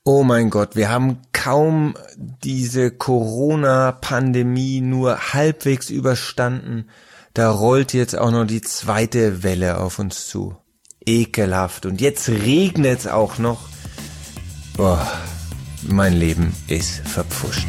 Oh mein Gott, wir haben kaum diese Corona-Pandemie nur halbwegs überstanden. Da rollt jetzt auch noch die zweite Welle auf uns zu. Ekelhaft. Und jetzt regnet's auch noch. Boah, mein Leben ist verpfuscht.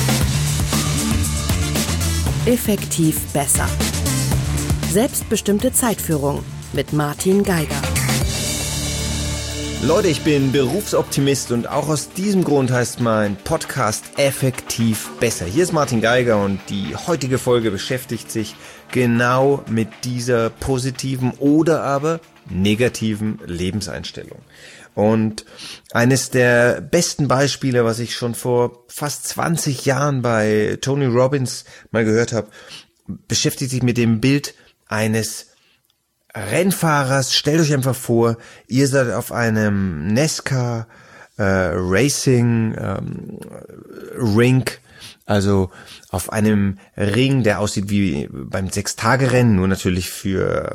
Effektiv besser. Selbstbestimmte Zeitführung mit Martin Geiger. Leute, ich bin Berufsoptimist und auch aus diesem Grund heißt mein Podcast Effektiv besser. Hier ist Martin Geiger und die heutige Folge beschäftigt sich genau mit dieser positiven oder aber negativen Lebenseinstellung. Und eines der besten Beispiele, was ich schon vor fast 20 Jahren bei Tony Robbins mal gehört habe, beschäftigt sich mit dem Bild eines Rennfahrers. Stellt euch einfach vor, ihr seid auf einem NASCAR Racing Rink, also auf einem Ring, der aussieht wie beim 6-Tage-Rennen, nur natürlich für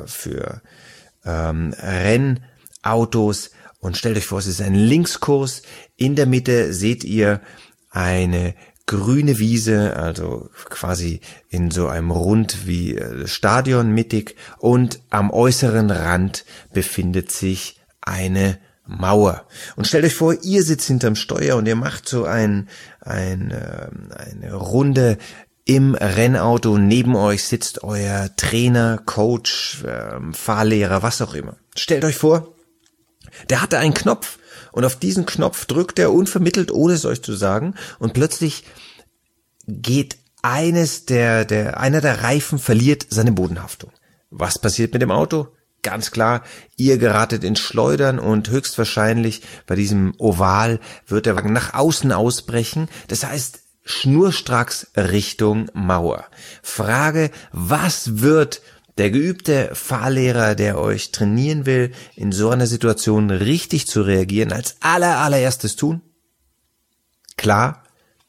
Rennautos. Und stellt euch vor, es ist ein Linkskurs. In der Mitte seht ihr eine grüne Wiese, also quasi in so einem Rund wie Stadion mittig, und am äußeren Rand befindet sich eine Mauer. Und stellt euch vor, ihr sitzt hinterm Steuer und ihr macht so eine Runde im Rennauto. Neben euch sitzt euer Trainer, Coach, Fahrlehrer, was auch immer. Stellt euch vor, der hatte einen Knopf und auf diesen Knopf drückt er unvermittelt, ohne es euch zu sagen, und plötzlich geht einer der Reifen verliert seine Bodenhaftung. Was passiert mit dem Auto? Ganz klar, ihr geratet ins Schleudern und höchstwahrscheinlich bei diesem Oval wird der Wagen nach außen ausbrechen. Das heißt, schnurstracks Richtung Mauer. Frage, was wird der geübte Fahrlehrer, der euch trainieren will, in so einer Situation richtig zu reagieren, als allererstes tun? Klar,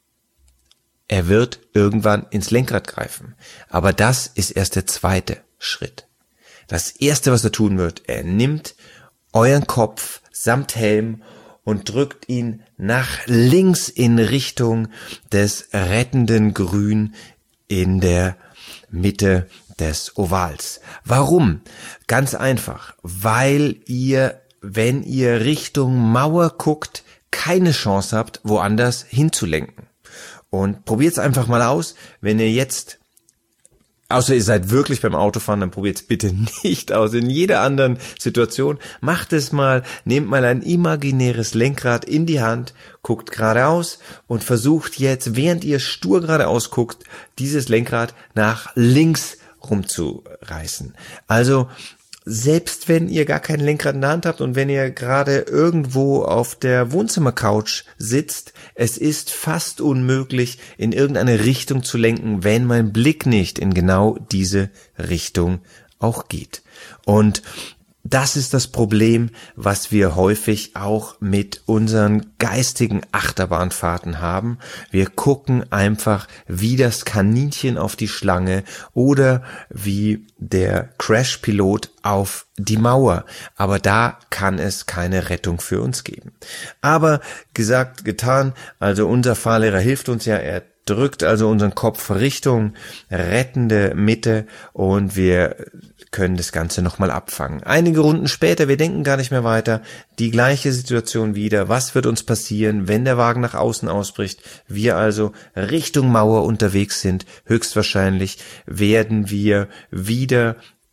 er wird irgendwann ins Lenkrad greifen. Aber das ist erst der zweite Schritt. Das erste, was er tun wird, er nimmt euren Kopf samt Helm und drückt ihn nach links in Richtung des rettenden Grün in der Mitte des Ovals. Warum? Ganz einfach, weil ihr, wenn ihr Richtung Mauer guckt, keine Chance habt, woanders hinzulenken. Und probiert's einfach mal aus, wenn ihr jetzt, außer ihr seid wirklich beim Autofahren, dann probiert's bitte nicht aus. In jeder anderen Situation, macht es mal, nehmt mal ein imaginäres Lenkrad in die Hand, guckt geradeaus und versucht jetzt, während ihr stur geradeaus guckt, dieses Lenkrad nach links rumzureißen. Also selbst wenn ihr gar kein Lenkrad in der Hand habt und wenn ihr gerade irgendwo auf der Wohnzimmercouch sitzt, es ist fast unmöglich, in irgendeine Richtung zu lenken, wenn mein Blick nicht in genau diese Richtung auch geht. Und das ist das Problem, was wir häufig auch mit unseren geistigen Achterbahnfahrten haben. Wir gucken einfach wie das Kaninchen auf die Schlange oder wie der Crash-Pilot auf die Mauer. Aber da kann es keine Rettung für uns geben. Aber gesagt, getan, also unser Fahrlehrer hilft uns ja, er drückt also unseren Kopf Richtung rettende Mitte und wir können das Ganze nochmal abfangen. Einige Runden später, wir denken gar nicht mehr weiter, die gleiche Situation wieder. Was wird uns passieren, wenn der Wagen nach außen ausbricht? Wir also Richtung Mauer unterwegs sind. Höchstwahrscheinlich werden wir wieder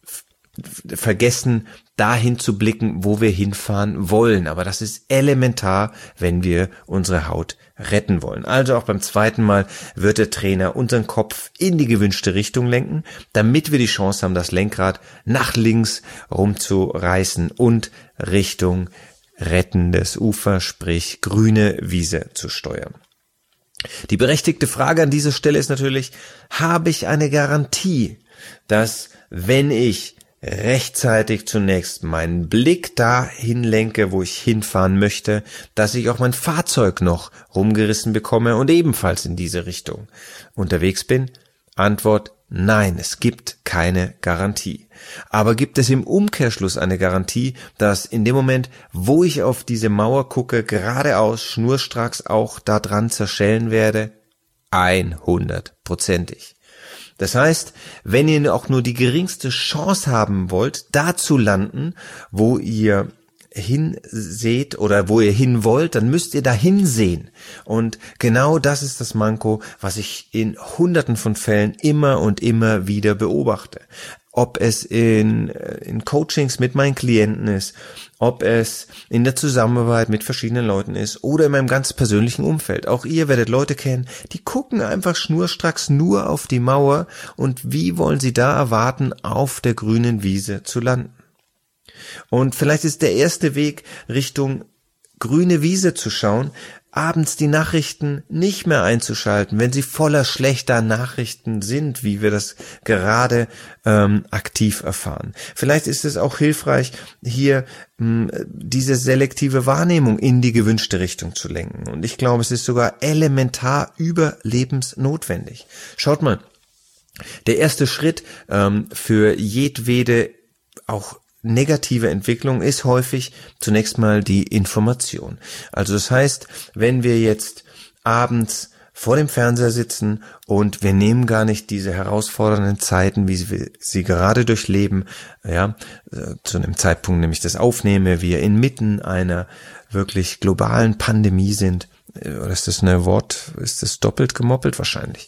vergessen, dahin zu blicken, wo wir hinfahren wollen. Aber das ist elementar, wenn wir unsere Haut retten wollen. Also auch beim zweiten Mal wird der Trainer unseren Kopf in die gewünschte Richtung lenken, damit wir die Chance haben, das Lenkrad nach links rumzureißen und Richtung rettendes Ufer, sprich grüne Wiese zu steuern. Die berechtigte Frage an dieser Stelle ist natürlich, habe ich eine Garantie, dass wenn ich rechtzeitig zunächst meinen Blick dahin lenke, wo ich hinfahren möchte, dass ich auch mein Fahrzeug noch rumgerissen bekomme und ebenfalls in diese Richtung unterwegs bin? Antwort Nein, es gibt keine Garantie. Aber gibt es im Umkehrschluss eine Garantie, dass in dem Moment, wo ich auf diese Mauer gucke, geradeaus, schnurstracks auch da dran zerschellen werde? 100%ig. Das heißt, wenn ihr auch nur die geringste Chance haben wollt, da zu landen, wo ihr hinseht oder wo ihr hin wollt, dann müsst ihr da hinsehen. Und genau das ist das Manko, was ich in Hunderten von Fällen immer und immer wieder beobachte. Ob es in Coachings mit meinen Klienten ist, ob es in der Zusammenarbeit mit verschiedenen Leuten ist oder in meinem ganz persönlichen Umfeld. Auch ihr werdet Leute kennen, die gucken einfach schnurstracks nur auf die Mauer und wie wollen sie da erwarten, auf der grünen Wiese zu landen. Und vielleicht ist der erste Weg, Richtung grüne Wiese zu schauen, abends die Nachrichten nicht mehr einzuschalten, wenn sie voller schlechter Nachrichten sind, wie wir das gerade aktiv erfahren. Vielleicht ist es auch hilfreich, hier diese selektive Wahrnehmung in die gewünschte Richtung zu lenken. Und ich glaube, es ist sogar elementar überlebensnotwendig. Schaut mal, der erste Schritt für jedwede auch negative Entwicklung ist häufig zunächst mal die Information. Also das heißt, wenn wir jetzt abends vor dem Fernseher sitzen und wir nehmen gar nicht diese herausfordernden Zeiten, wie wir sie gerade durchleben, ja, zu einem Zeitpunkt, nämlich das aufnehme, wir inmitten einer wirklich globalen Pandemie sind, oder ist das ein Wort, ist das doppelt gemoppelt? Wahrscheinlich.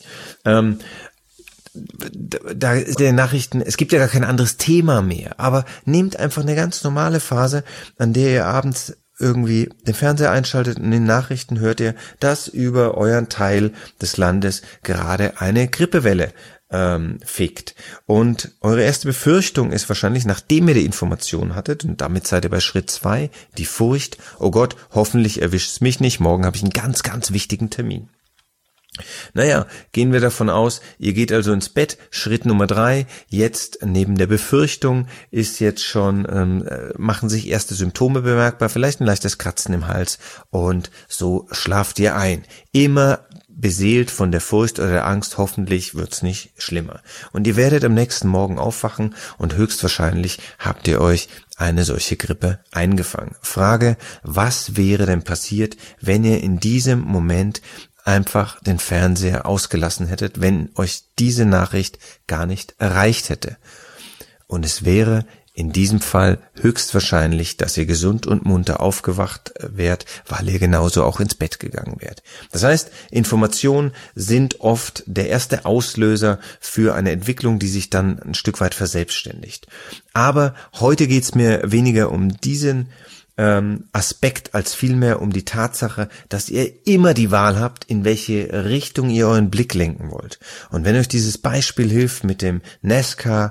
Da ist der Nachrichten, es gibt ja gar kein anderes Thema mehr, aber nehmt einfach eine ganz normale Phase, an der ihr abends irgendwie den Fernseher einschaltet und in den Nachrichten hört ihr, dass über euren Teil des Landes gerade eine Grippewelle fegt. Und eure erste Befürchtung ist wahrscheinlich, nachdem ihr die Information hattet, und damit seid ihr bei Schritt 2, die Furcht, oh Gott, hoffentlich erwischt es mich nicht, morgen habe ich einen ganz, ganz wichtigen Termin. Naja, gehen wir davon aus, ihr geht also ins Bett, Schritt Nummer 3, jetzt neben der Befürchtung ist jetzt schon, machen sich erste Symptome bemerkbar, vielleicht ein leichtes Kratzen im Hals und so schlaft ihr ein. Immer beseelt von der Furcht oder der Angst, hoffentlich wird's nicht schlimmer. Und ihr werdet am nächsten Morgen aufwachen und höchstwahrscheinlich habt ihr euch eine solche Grippe eingefangen. Frage, was wäre denn passiert, wenn ihr in diesem Moment einfach den Fernseher ausgelassen hättet, wenn euch diese Nachricht gar nicht erreicht hätte? Und es wäre in diesem Fall höchstwahrscheinlich, dass ihr gesund und munter aufgewacht wärt, weil ihr genauso auch ins Bett gegangen wärt. Das heißt, Informationen sind oft der erste Auslöser für eine Entwicklung, die sich dann ein Stück weit verselbstständigt. Aber heute geht's mir weniger um diesen Aspekt als vielmehr um die Tatsache, dass ihr immer die Wahl habt, in welche Richtung ihr euren Blick lenken wollt. Und wenn euch dieses Beispiel hilft mit dem NASCAR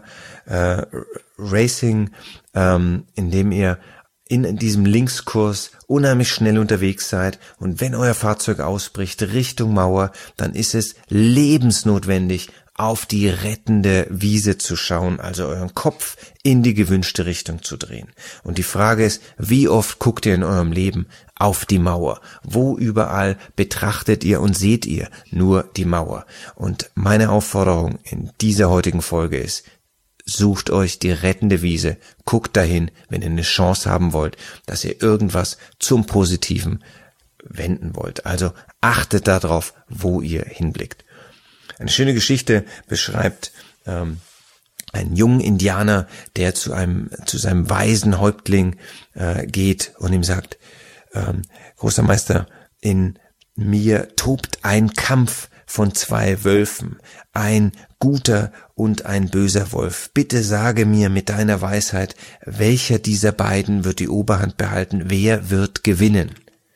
Racing, in dem ihr in diesem Linkskurs unheimlich schnell unterwegs seid und wenn euer Fahrzeug ausbricht Richtung Mauer, dann ist es lebensnotwendig, auf die rettende Wiese zu schauen, also euren Kopf in die gewünschte Richtung zu drehen. Und die Frage ist, wie oft guckt ihr in eurem Leben auf die Mauer? Wo überall betrachtet ihr und seht ihr nur die Mauer? Und meine Aufforderung in dieser heutigen Folge ist, sucht euch die rettende Wiese, guckt dahin, wenn ihr eine Chance haben wollt, dass ihr irgendwas zum Positiven wenden wollt. Also achtet darauf, wo ihr hinblickt. Eine schöne Geschichte beschreibt einen jungen Indianer, der zu seinem weisen Häuptling geht und ihm sagt, großer Meister, in mir tobt ein Kampf von 2 Wölfen, ein guter und ein böser Wolf. Bitte sage mir mit deiner Weisheit, welcher dieser beiden wird die Oberhand behalten, wer wird gewinnen?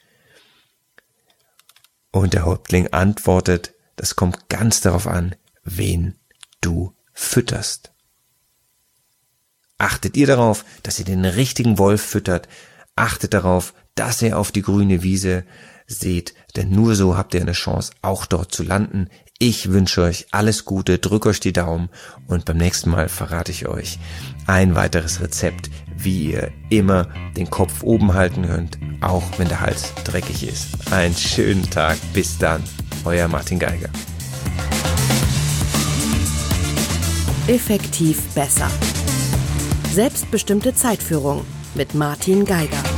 Und der Häuptling antwortet, das kommt ganz darauf an, wen du fütterst. Achtet ihr darauf, dass ihr den richtigen Wolf füttert. Achtet darauf, dass ihr auf die grüne Wiese seht, denn nur so habt ihr eine Chance, auch dort zu landen. Ich wünsche euch alles Gute, drückt euch die Daumen und beim nächsten Mal verrate ich euch ein weiteres Rezept, wie ihr immer den Kopf oben halten könnt, auch wenn der Hals dreckig ist. Einen schönen Tag, bis dann. Euer Martin Geiger. Effektiv besser. Selbstbestimmte Zeitführung mit Martin Geiger.